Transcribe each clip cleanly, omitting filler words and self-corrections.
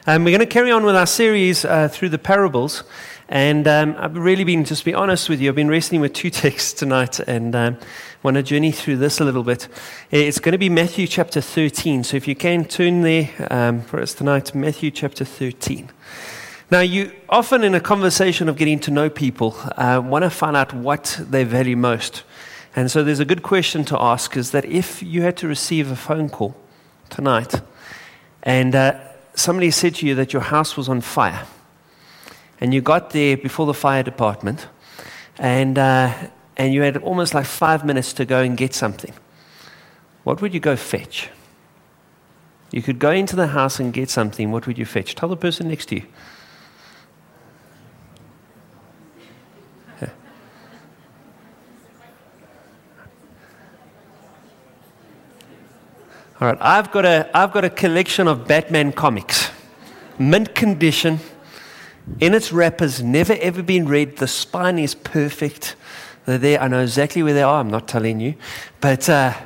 We're going to carry on with our series through the parables. And I've really been, just to be honest with you, I've been wrestling with two texts tonight and want to journey through this a little bit. It's going to be Matthew chapter 13. So if you can turn there for us tonight, Matthew chapter 13. Now, you often in a conversation of getting to know people want to find out what they value most. And so there's a good question to ask is that if you had to receive a phone call tonight and somebody said to you that your house was on fire, and you got there before the fire department, and you had almost like 5 minutes to go and get something, what would you go fetch? You could go into the house and get something. What would you fetch? Tell the person next to you. Yeah. All right, I've got a collection of Batman comics, mint condition. In its wrappers, never ever been read. The spine is perfect. They're there. I know exactly where they are. I'm not telling you. But,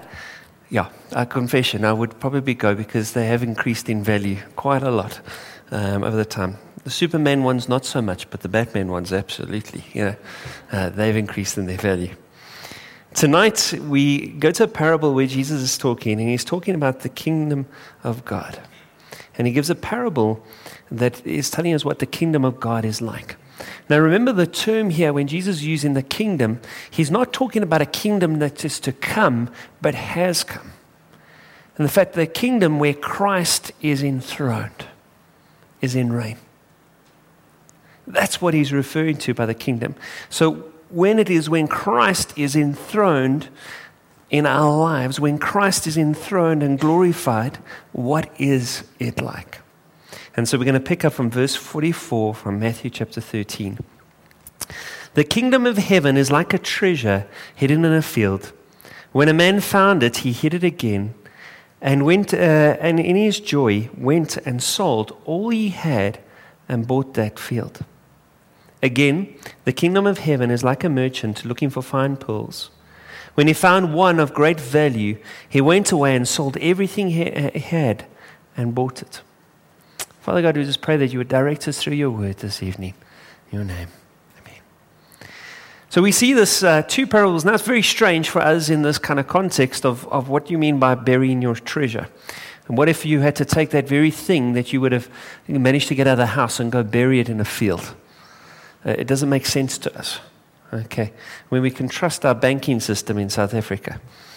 a confession, I would probably go because they have increased in value quite a lot over the time. The Superman ones, not so much, but the Batman ones, absolutely. They've increased in their value. Tonight, we go to a parable where Jesus is talking, and he's talking about the kingdom of God. And he gives a parable that is telling us what the kingdom of God is like. Now remember the term here, when Jesus is using the kingdom, he's not talking about a kingdom that is to come, but has come. And the fact the kingdom where Christ is enthroned, is in reign. That's what he's referring to by the kingdom. So when Christ is enthroned in our lives, when Christ is enthroned and glorified, what is it like? And so we're going to pick up from verse 44 from Matthew chapter 13. The kingdom of heaven is like a treasure hidden in a field. When a man found it, he hid it again, and and in his joy went and sold all he had and bought that field. Again, the kingdom of heaven is like a merchant looking for fine pearls. When he found one of great value, he went away and sold everything he had and bought it. Father God, we just pray that you would direct us through your word this evening. In your name, amen. So we see this two parables. Now it's very strange for us in this kind of context of what you mean by burying your treasure. And what if you had to take that very thing that you would have managed to get out of the house and go bury it in a field? It doesn't make sense to us. Okay, when we can trust our banking system in South Africa.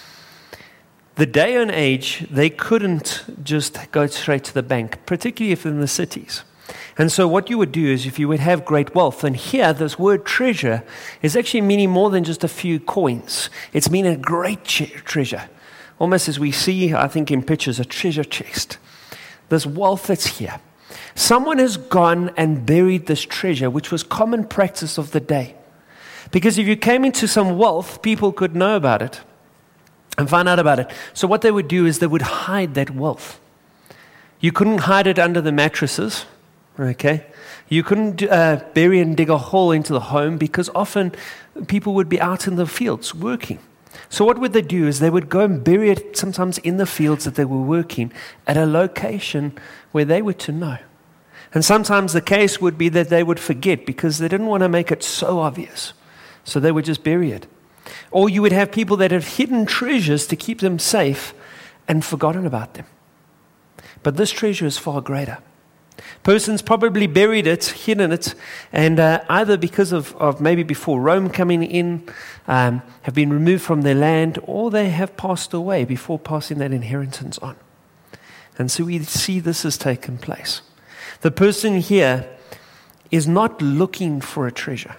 The day and age, they couldn't just go straight to the bank, particularly if in the cities. And so what you would do is if you would have great wealth, and here this word treasure is actually meaning more than just a few coins. It's meaning a great treasure. Almost as we see, I think in pictures, a treasure chest. This wealth that's here. Someone has gone and buried this treasure, which was common practice of the day. Because if you came into some wealth, people could know about it and find out about it. So what they would do is they would hide that wealth. You couldn't hide it under the mattresses, okay? You couldn't bury and dig a hole into the home because often people would be out in the fields working. So what would they do is they would go and bury it sometimes in the fields that they were working at a location where they were to know. And sometimes the case would be that they would forget because they didn't want to make it so obvious. So they would just bury it. Or you would have people that have hidden treasures to keep them safe and forgotten about them. But this treasure is far greater. Persons probably buried it, hidden it, and either because of maybe before Rome coming in, have been removed from their land, or they have passed away before passing that inheritance on. And so we see this has taken place. The person here is not looking for a treasure.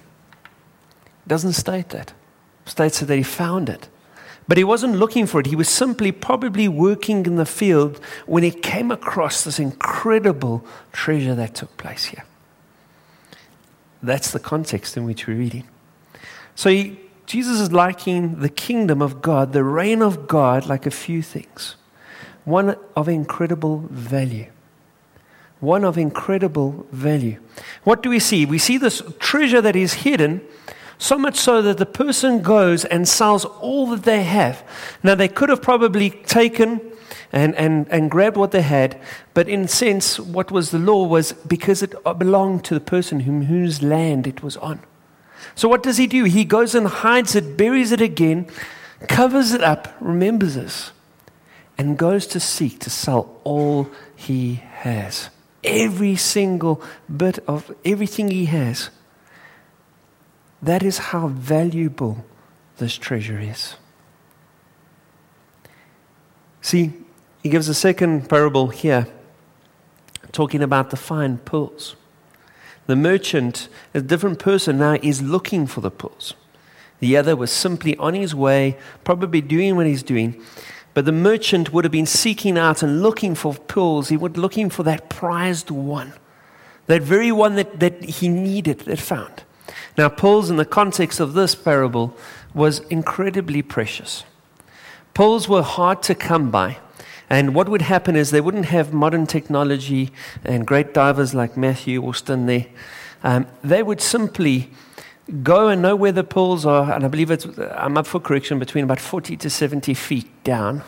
It doesn't state that. It states that he found it. But he wasn't looking for it. He was simply probably working in the field when he came across this incredible treasure that took place here. That's the context in which we're reading. So Jesus is likening the kingdom of God, the reign of God, like a few things. One of incredible value. One of incredible value. What do we see? We see this treasure that is hidden, so much so that the person goes and sells all that they have. Now, they could have probably taken and grabbed what they had. But in a sense, what was the law was because it belonged to the person whose land it was on. So what does he do? He goes and hides it, buries it again, covers it up, remembers this, and goes to seek to sell all he has. Every single bit of everything he has. That is how valuable this treasure is. See, he gives a second parable here, talking about the fine pearls. The merchant, a different person now, is looking for the pearls. The other was simply on his way, probably doing what he's doing. But the merchant would have been seeking out and looking for pearls. He was looking for that prized one, that very one that he needed, that found. Now, pearls in the context of this parable was incredibly precious. Pearls were hard to come by. And what would happen is they wouldn't have modern technology and great divers like Matthew Austin there. They would simply go and know where the pearls are, and I believe I'm up for correction, between about 40 to 70 feet down.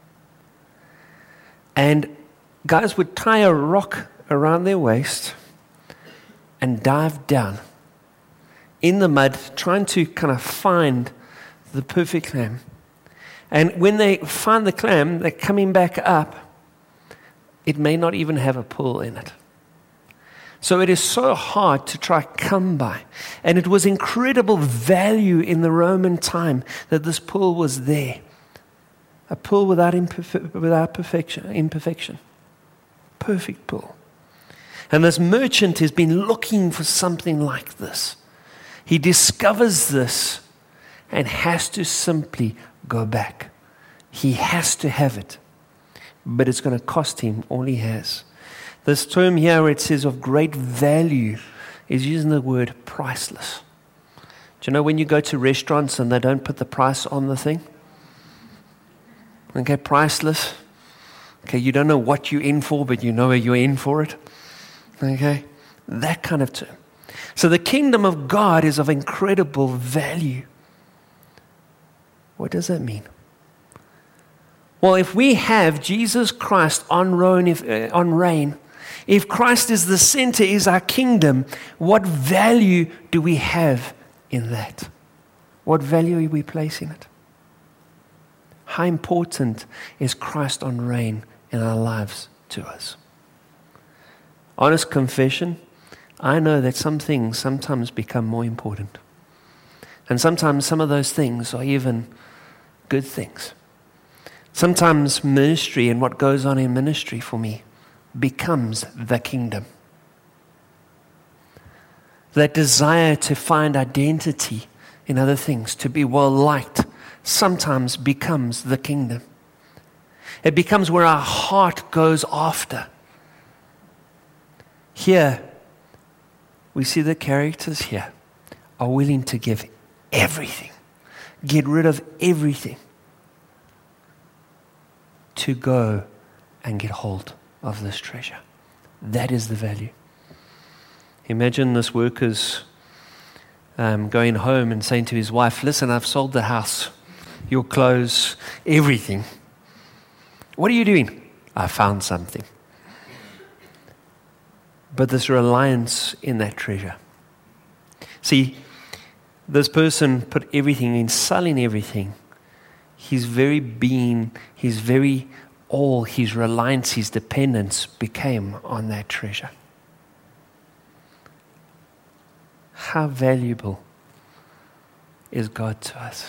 And guys would tie a rock around their waist and dive down in the mud, trying to kind of find the perfect clam. And when they find the clam, they're coming back up. It may not even have a pearl in it. So it is so hard to try come by. And it was incredible value in the Roman time that this pearl was there. A pearl without imperfection. Perfect pearl. And this merchant has been looking for something like this. He discovers this and has to simply go back. He has to have it. But it's going to cost him all he has. This term here where it says of great value is using the word priceless. Do you know when you go to restaurants and they don't put the price on the thing? Okay, priceless. Okay, you don't know what you're in for, but you know you're in for it. Okay, that kind of term. So the kingdom of God is of incredible value. What does that mean? Well, if we have Jesus Christ on reign, if Christ is the center, is our kingdom, what value do we have in that? What value are we placing it? How important is Christ on reign in our lives to us? Honest confession, I know that some things sometimes become more important. And sometimes some of those things are even good things. Sometimes ministry and what goes on in ministry for me becomes the kingdom. That desire to find identity in other things, to be well liked, sometimes becomes the kingdom. It becomes where our heart goes after. Here, we see the characters here are willing to give everything, get rid of everything to go and get hold of this treasure. That is the value. Imagine this worker's going home and saying to his wife, listen, I've sold the house, your clothes, everything. What are you doing? I found something. But this reliance in that treasure. See, this person put everything in, selling everything. His very being, his very all, his reliance, his dependence became on that treasure. How valuable is God to us?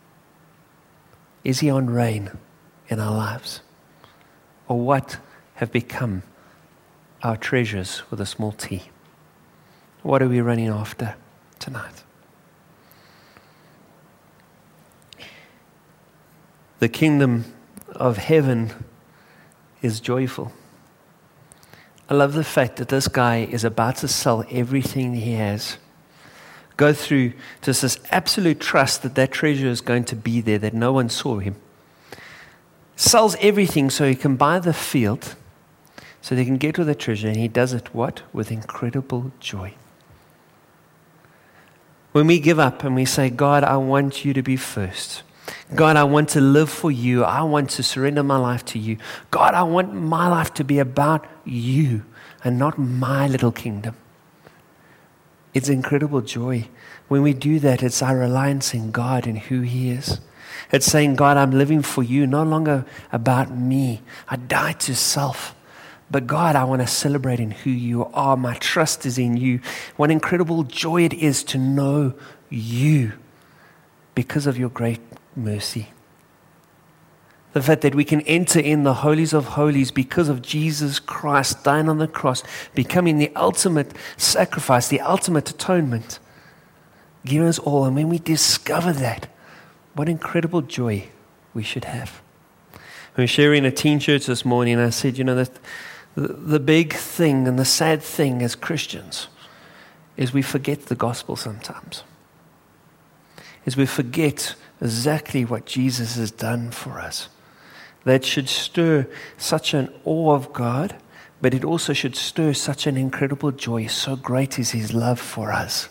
Is He on reign in our lives? Or what have become our treasures with a small t? What are we running after tonight? The kingdom of heaven is joyful. I love the fact that this guy is about to sell everything he has, go through just this absolute trust that that treasure is going to be there, that no one saw him. Sells everything so he can buy the field, so they can get to the treasure, and he does it what? With incredible joy. When we give up and we say, God, I want you to be first. God, I want to live for you. I want to surrender my life to you. God, I want my life to be about you and not my little kingdom. It's incredible joy. When we do that, it's our reliance in God and who He is. It's saying, God, I'm living for you, no longer about me. I died to self. But God, I want to celebrate in who you are. My trust is in you. What incredible joy it is to know you because of your great mercy. The fact that we can enter in the holies of holies because of Jesus Christ dying on the cross, becoming the ultimate sacrifice, the ultimate atonement, giving us all. And when we discover that, what incredible joy we should have. We were sharing a teen church this morning, and I said, that the big thing and the sad thing as Christians is we forget the gospel sometimes. Is we forget exactly what Jesus has done for us. That should stir such an awe of God, but it also should stir such an incredible joy. So great is His love for us.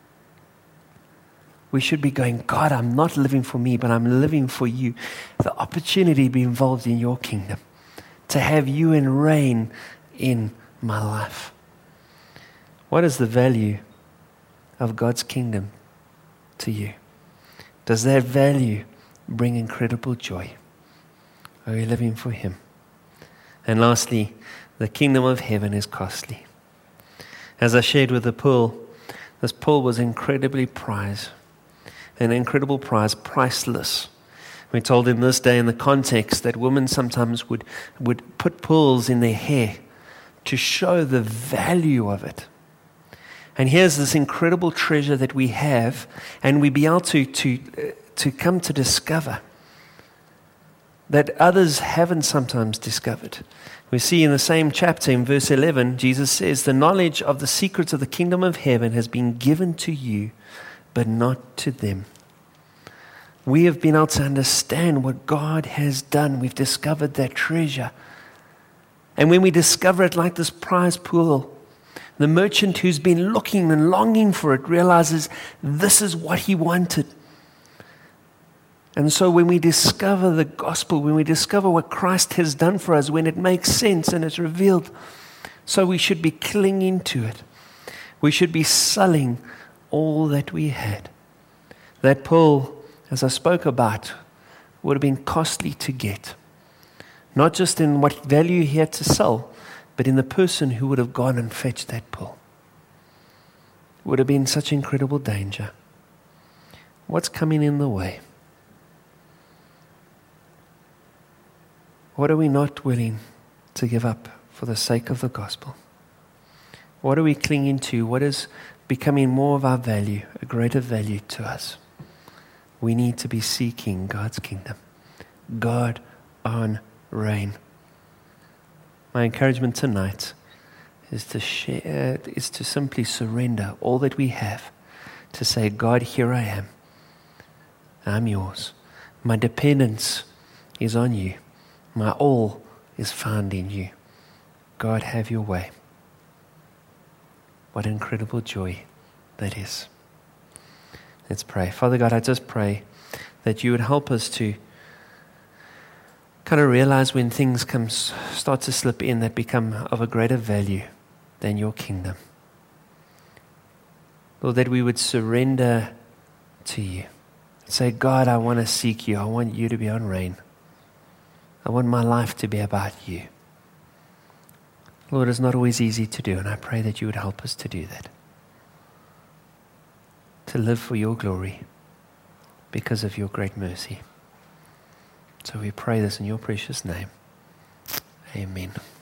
We should be going, God, I'm not living for me, but I'm living for you. The opportunity to be involved in your kingdom, to have you and reign in my life. What is the value of God's kingdom to you? Does that value bring incredible joy? Are you living for Him? And lastly, the kingdom of heaven is costly. As I shared with the pool, this pool was incredibly prized. An incredible prize, priceless. We told in this day in the context that women sometimes would put pearls in their hair to show the value of it. And here's this incredible treasure that we have, and we be able to come to discover that others haven't sometimes discovered. We see in the same chapter in verse 11, Jesus says, the knowledge of the secrets of the kingdom of heaven has been given to you, but not to them. We have been able to understand what God has done. We've discovered that treasure. And when we discover it like this prize pool, the merchant who's been looking and longing for it realizes this is what he wanted. And so when we discover the gospel, when we discover what Christ has done for us, when it makes sense and it's revealed, so we should be clinging to it. We should be selling all that we had. That pearl, as I spoke about, would have been costly to get. Not just in what value he had to sell, but in the person who would have gone and fetched that pearl. It would have been such incredible danger. What's coming in the way? What are we not willing to give up for the sake of the gospel? What are we clinging to? What is becoming more of our value, a greater value to us? We need to be seeking God's kingdom. God on reign. My encouragement tonight is to share, is to simply surrender all that we have, to say, God, here I am. I'm yours. My dependence is on you. My all is found in you. God, have your way. What incredible joy that is. Let's pray. Father God, I just pray that you would help us to kind of realize when things start to slip in that become of a greater value than your kingdom. Lord, that we would surrender to you. Say, God, I want to seek you. I want you to be on reign. I want my life to be about you. Lord, it's not always easy to do, and I pray that you would help us to do that. To live for your glory because of your great mercy. So we pray this in your precious name. Amen.